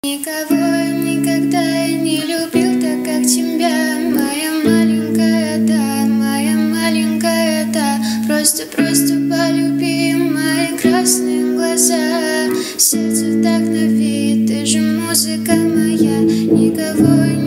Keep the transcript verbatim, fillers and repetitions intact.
Никого никогда я не любил так, как тебя, моя маленькая, да, моя маленькая, да. Просто, просто полюби мои красные глаза, сердце вдохнови, ты же музыка моя. Никого